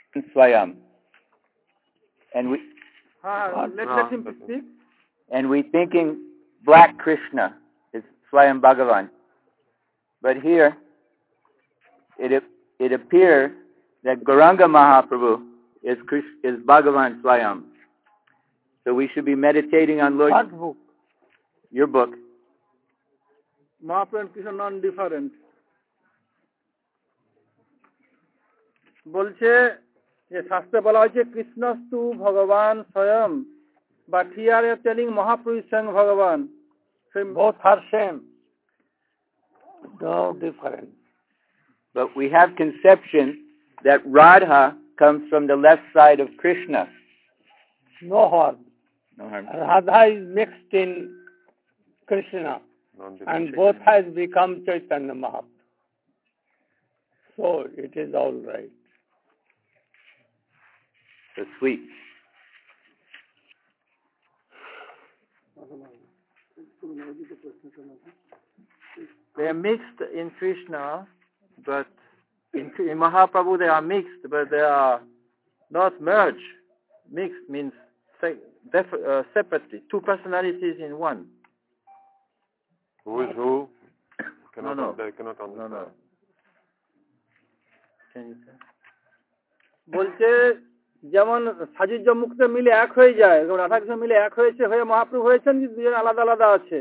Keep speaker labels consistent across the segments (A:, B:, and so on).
A: Swayam. And we
B: let him speak.
A: And we thinking Black Krishna is Swayam Bhagavan. But here, it appears that Gauranga Mahaprabhu is Bhagavan Swayam. So we should be meditating on Lord...
B: What book?
A: Your book.
B: Mahaprabhu and Krishna non-different. বলছে যে শাস্ত্রে বলা হয়েছে কৃষ্ণস্তু ভগবান স্বয়ং, but here they are telling Mahaprabhu is Swayam Bhagavan. So both are same. No difference.
A: But we have conception that Radha comes from the left side of Krishna.
B: No harm.
A: No harm.
B: Radha is mixed in Krishna, and both has become Chaitanya Mahaprabhu. So it is all right.
A: So sweet.
B: They are mixed in Krishna, but in Mahaprabhu they are mixed, but they are not merged. Mixed means separately, two personalities in one.
C: Who is who?
B: They
C: cannot understand.
B: No. Can you say? বলছে যেমন সাজুজ্য মুক্ত মিলে এক হয়ে যায়, রাধা কৃষ্ণ মিলে এক হয়েছে, হয়ে মহাপ্রভু হয়েছেন, যে দুজন আলাদা আলাদা আছে।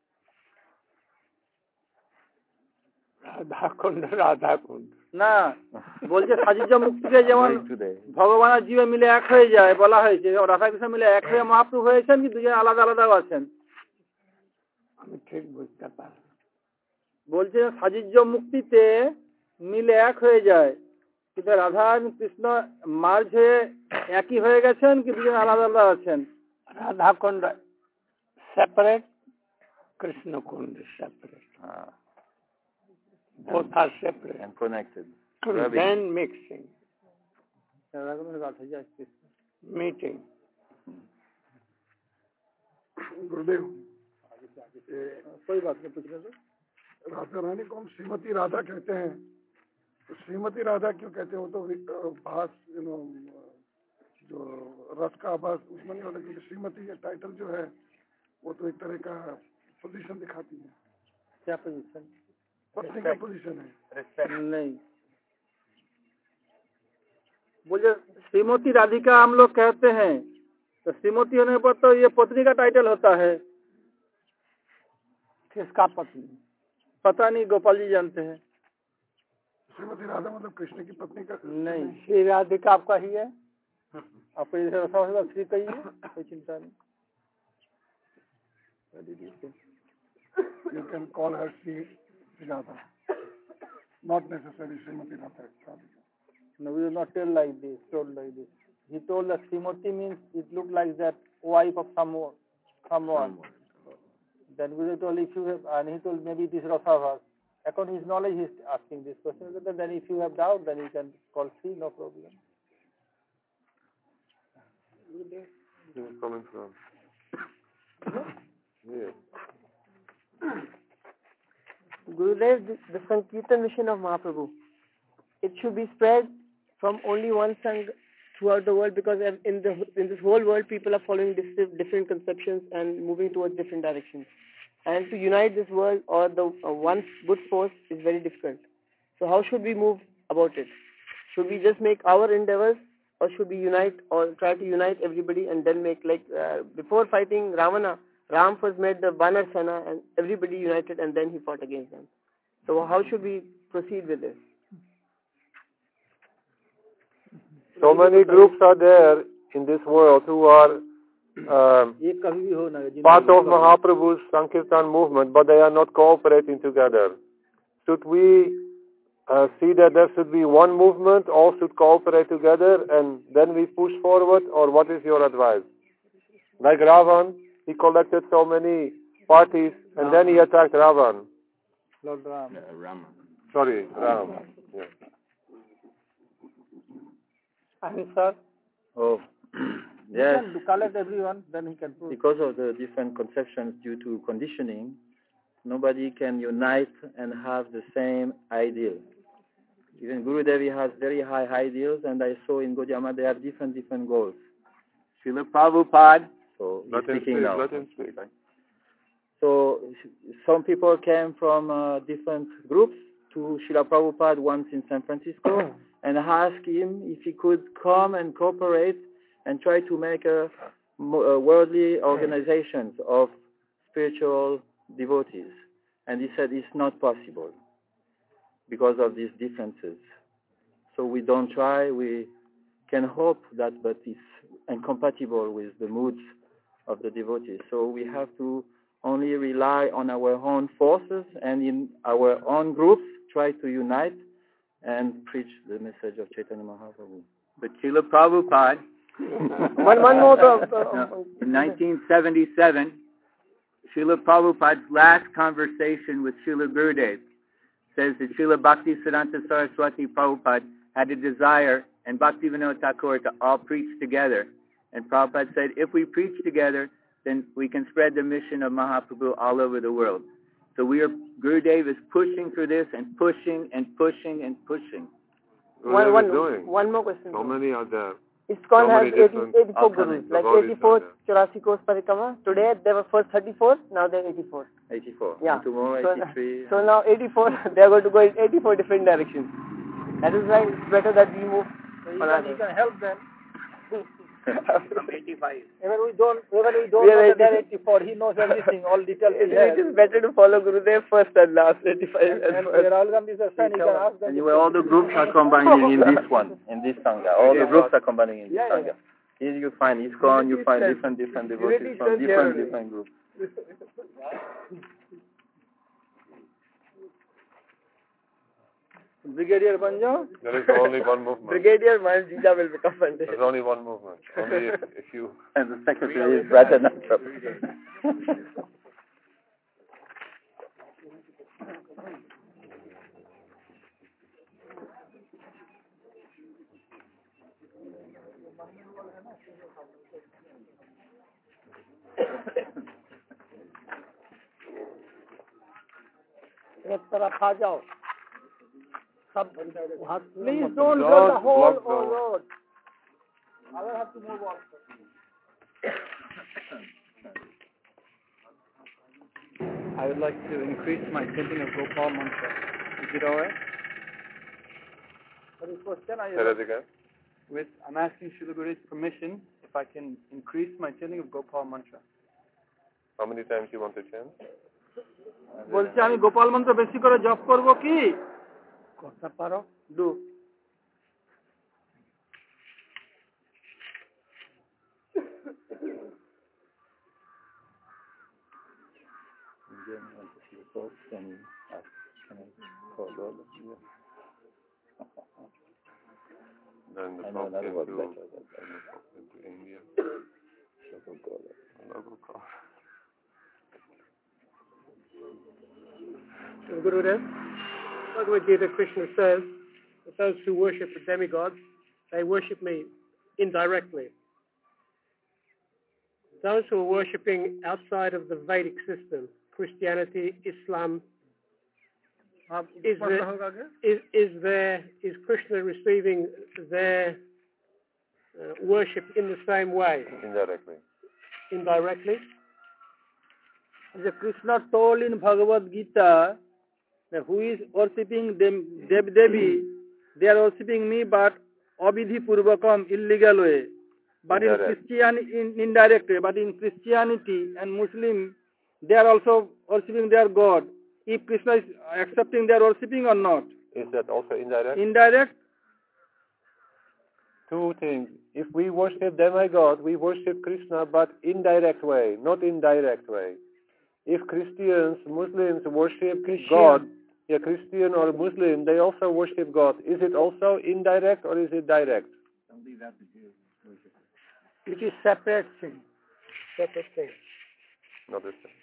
B: রাধাকুণ্ড না, বলছে সাজুজ্য মুক্তিতে যেমন ভগবান আর জীবে মিলে এক হয়ে যায়, বলা হয়েছে রাধা কৃষ্ণ মিলে এক হয়ে মহাপ্রভু হয়েছেন, কি দুজন আলাদা আলাদা আছেন। আমি ঠিক বুঝতে পারি। বলছে সাজুজ্য মুক্তিতে মিলে এক হয়ে যায়, কিন্তু রাধা এবং কৃষ্ণ মার্জ হয়ে একই হয়ে গেছেন, কি দুজন আলাদা আলাদা আছেন। Radha Kund separate, Krishna Kund separate. Both are separate
A: and connected.
B: Then mixing. Meeting.
D: गुरुदेव,
B: कोई बात नहीं, पूछ रहे
D: राधा रानी को हम श्रीमती राधा कहते हैं, तो श्रीमती राधा क्यों कहते हैं? वो तो भास जो रस का आभास उसमें नहीं होता, क्योंकि श्रीमती का टाइटल जो है वो तो एक तरह का पोजीशन दिखाती है।
B: क्या पोजीशन?
D: पत्नी का पोजीशन है।
B: नहीं, बोले श्रीमती राधिका हम लोग कहते हैं, तो श्रीमती होने पर तो ये पत्नी का टाइटल होता है। किसका पत्नी? पता नहीं, गोपाल जी जानते हैं।
D: श्रीमती राधा मतलब कृष्ण की पत्नी का?
B: नहीं, श्री राधिका आपका ही है, आपको श्री का ही है, कोई चिंता नहीं।
D: You can call her Sri Radha, not necessarily Srimati Radha.
B: No, we will not tell like this, told like this. He told that Srimati means it looked like that wife of someone. Then we told if you have, and he told maybe it is Rasavas. According to his knowledge, he is asking this question. Then if you have doubt, then you can call Sri, no problem.
C: Where is coming from? Yes.
E: Gurudev, the Sankirtan mission of Mahaprabhu, it should be spread from only one sang throughout the world, because in this whole world people are following different conceptions and moving towards different directions. And to unite this world or the one good force is very difficult. So how should we move about it? Should we just make our endeavors, or should we unite or try to unite everybody and then make before fighting Ravana, Ram first made the Vanar Sena and everybody united and then he fought against them. So how should we proceed with this?
C: So many groups are there in this world who are part of Mahaprabhu's Sankirtan movement, but they are not cooperating together. Should we see that there should be one movement, all should cooperate together and then we push forward, or what is your advice? Like Ravan, he collected so many parties and then he attacked Ravan.
B: Lord Ram.
A: Rama.
C: Sorry, Ram. Yeah.
B: Answer?
A: Oh, yes.
B: He can collect everyone, then he can prove.
A: Because of the different conceptions due to conditioning, nobody can unite and have the same ideal.
B: Even Gurudev has very high ideals, and I saw in Gaudiya they have different goals.
A: Srila Prabhupada.
B: So
C: let him speak.
B: So some people came from different groups to Srila Prabhupada once in San Francisco and asked him if he could come and cooperate and try to make a worldly organizations of spiritual devotees. And he said it's not possible because of these differences. So we don't try, we can hope that, but it's incompatible with the moods of the devotees. So we have to only rely on our own forces and in our own groups try to unite and preach the message of Chaitanya Mahaprabhu.
A: But Srila Prabhupada,
E: one more.
A: in 1977, Srila Prabhupada's last conversation with Srila Gurudev says that Srila Bhaktisiddhanta Saraswati Prabhupada had a desire and Bhaktivinoda Thakur to all preach together. And Prabhupada said, if we preach together, then we can spread the mission of Mahaprabhu all over the world. So Gurudev is pushing for this and pushing and pushing and pushing.
E: One more question.
C: So many are there.
E: ISKCON has 84 gurus, like 84 84 course parikrama. Today there were first 34, now they're 84.
B: 84.
E: Yeah.
B: And tomorrow 83.
E: So now 84, they are going to go in 84 different directions. That is why it's better that we move.
B: So you can help them.
A: From 85.
B: Even we don't know that they're 84. He knows everything, all details.
E: It is better to follow Gurudev first and last, 85
B: and Rahul is a son, you can ask them.
A: Anyway, all the groups are combining in this one, in this Sangha. All the groups are combining in this Sangha. Here you find ISKCON, you find different devotees from different groups.
B: Brigadier Banjo?
C: There is only one movement.
E: Brigadier Manjija will become Pandit.
C: There's only one movement. Only if you...
A: And the secretary is Rajanatra.
E: एक तरफ आ जाओ सब
B: Please don't block the whole road. I will have to move on. I would like to increase my chanting of Gopal mantra. Is it alright? What is the question?
C: Say that again.
B: I'm asking Srila Guru's permission if I can increase my chanting of Gopal mantra.
C: How many times you want to chant?
B: বলছি আমি গোপাল মন্ত্র বেশি করে জপ করব কি করতে পারো do
C: Then the Pope came to India.
E: Gurudev, Bhagavad Gita, Krishna says that those who worship the demigods, they worship me indirectly. Those who are worshipping outside of the Vedic system, Christianity, Islam, is Krishna receiving their worship in the same way? Indirectly?
B: Krishna told in Bhagavad Gita that who is worshipping Devi, they are worshipping me, but abidhi purvakam, illegal way. But in Christianity, indirect way. But in Christianity and Muslim, they are also worshipping their God. If Krishna is accepting their worshipping or not.
C: Is that also indirect?
B: Indirect.
C: Two things. If we worship demigod, we worship Krishna, but indirect way, not in direct way. If Christians, Muslims worship God, Christian or Muslim, they also worship God. Is it also indirect or is it direct?
B: It is separate thing.
E: Separate thing.
C: Not the same.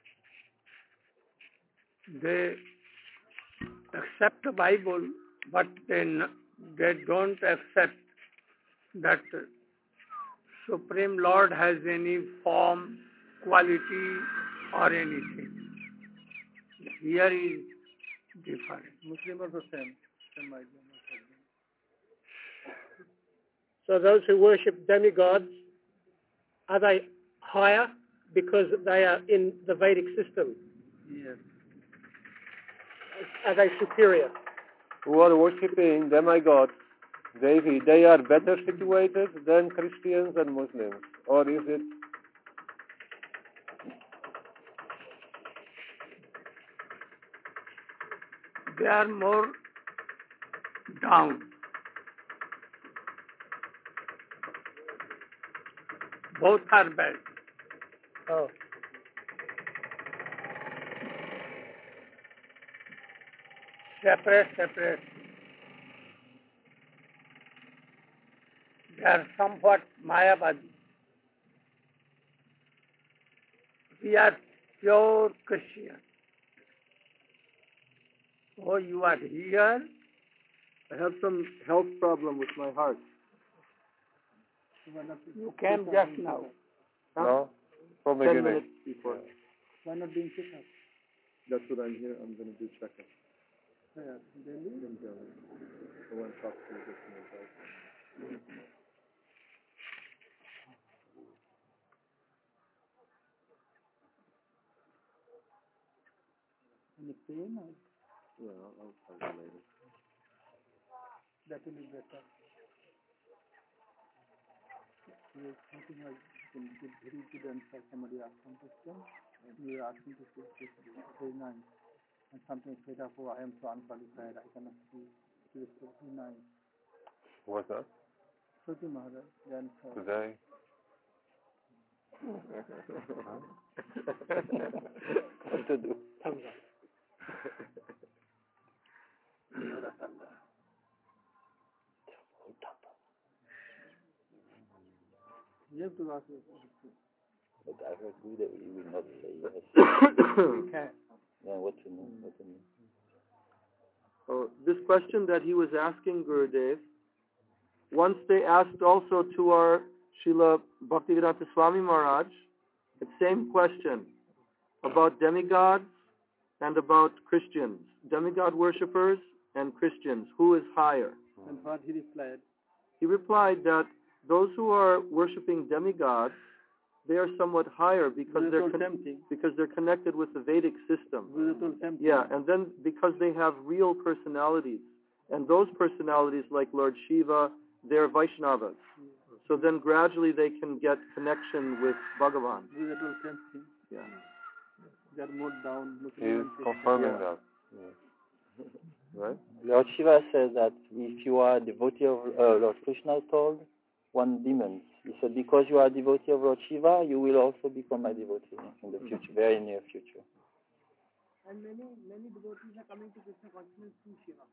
F: They accept the Bible, but they don't accept that Supreme Lord has any form, quality, or anything. Here is different.
B: Muslim are the same.
F: So those who worship demigods, are they higher because they are in the Vedic system?
B: Yes.
F: Are they superior?
C: Who are worshipping demigods, Devi, they are better situated than Christians and Muslims? Or is it?
F: They are more down. Both are bad. Oh. Separate. They are somewhat Mayavadi. We are pure Christian. Oh, you are here?
B: I have some health problem with my heart.
F: You came just now.
C: No? From the
B: 10
C: beginning.
B: minutes before. Why not doing checkup? That's what I'm here. I'm going to do checkup. Yeah, really? I want to talk to you this Any pain? Yeah, I'll tell you later. That will be better. You're something like you can get very good answer. Somebody asked some question, and you're asking to speak very nice. And something said, oh, I am so unqualified, I cannot speak. It is very nice.
C: What's that?
B: Shruti Maharaj, the answer.
C: Today? What to do?
B: You have to ask me.
G: But I heard you that you will not say yes.
B: You can.
G: Yeah, what to know?
B: Oh, this question that he was asking Gurudev, once they asked also to our Srila Bhaktivedanta Swami Maharaj, the same question about demigods and about Christians, demigod worshippers and Christians, who is higher? And what he replied? He replied that those who are worshipping demigods, they are somewhat higher because they're connected with the Vedic system. Yeah, and then because they have real personalities, and those personalities like Lord Shiva, they're Vaishnavas. So then gradually they can get connection with Bhagavan. Yeah. They're more down.
C: He's confirming that. Yeah. Right?
G: Lord Shiva says that if you are a devotee of Lord Krishna told one demon. He said, because you are a devotee of Lord Shiva, you will also become a devotee in the future, very near future.
E: And many devotees are coming to Krishna consciousness through Shiva.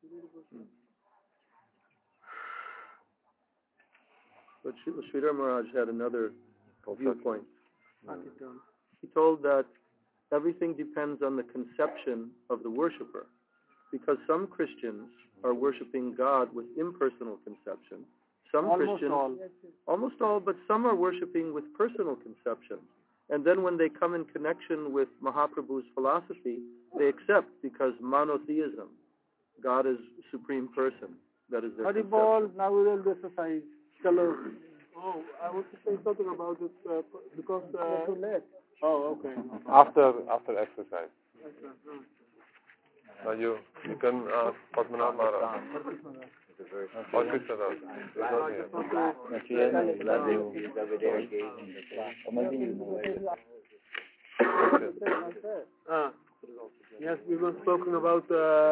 B: But Sridhar Maharaj had another viewpoint. He told that everything depends on the conception of the worshipper. Because some Christians are worshiping God with impersonal conception. Some Christians, almost all, but some are worshiping with personal conception. And then when they come in connection with Mahaprabhu's philosophy, they accept because monotheism, God is supreme person. That is their conception.
D: Now we will exercise. Oh, I want to say something about this because too late. Oh, okay.
C: After exercise. Now you can ask Padmanabh Maharaj. Or Krishna Das. He's not here.
D: Yes, we were spoken about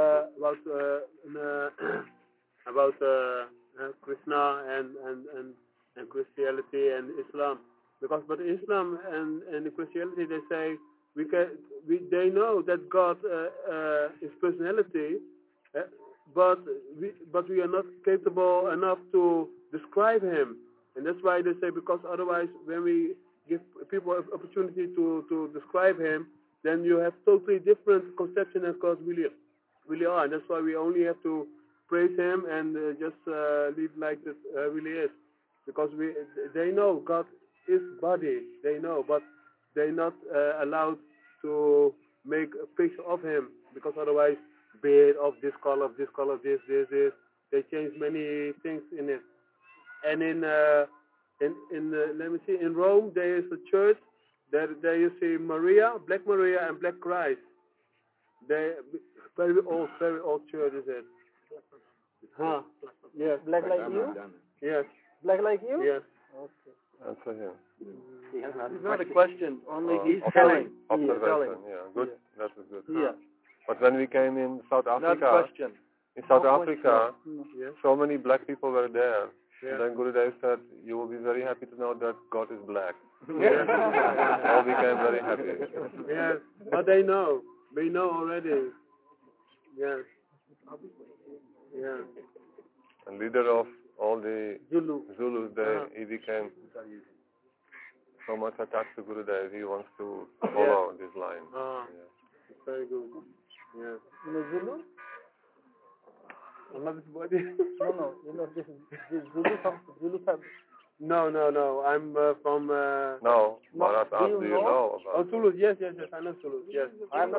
D: Krishna and Christianity and Islam, but Islam and Christianity, they say they know that God is personality, but we are not capable enough to describe Him, and that's why they say, because otherwise when we give people an opportunity to describe Him, then you have totally different conception of God really are, and that's why we only have to praise Him and just leave like it really is, because they know God is body, they know, but they're not allowed to make a picture of Him, because otherwise
C: beard of this color, this. They changed many things in it. And in let me see, in Rome there is a church. There you see Maria, Black Maria, and Black Christ. They very old church is it? Huh? Yes.
B: Black like you?
C: Yes.
B: Black like you?
C: Yes.
B: Okay.
C: Answer him.
B: It's not a question. Only he's
C: observation.
B: telling.
C: Observation. Yeah. Good.
B: Yeah.
C: That is good.
B: Yeah.
C: But when we came in South
B: Not
C: Africa,
B: question.
C: in South Africa,
B: Yes.
C: so many black people were there.
B: Yeah.
C: And then Gurudev said, "You will be very happy to know that God is black." All became very happy. Yes, but they know. We know already. Yes. Yeah. And leader of all the Zulus, he became so much attached to Gurudev. He wants to follow this line. It's very good. Yes.
B: Zulu?
C: Another body?
B: No. This Zulu from Zulu family.
C: No. I'm from. No, Bharat, do you know about? Oh, Zulu. Yes. I know Zulu. Yes. I'm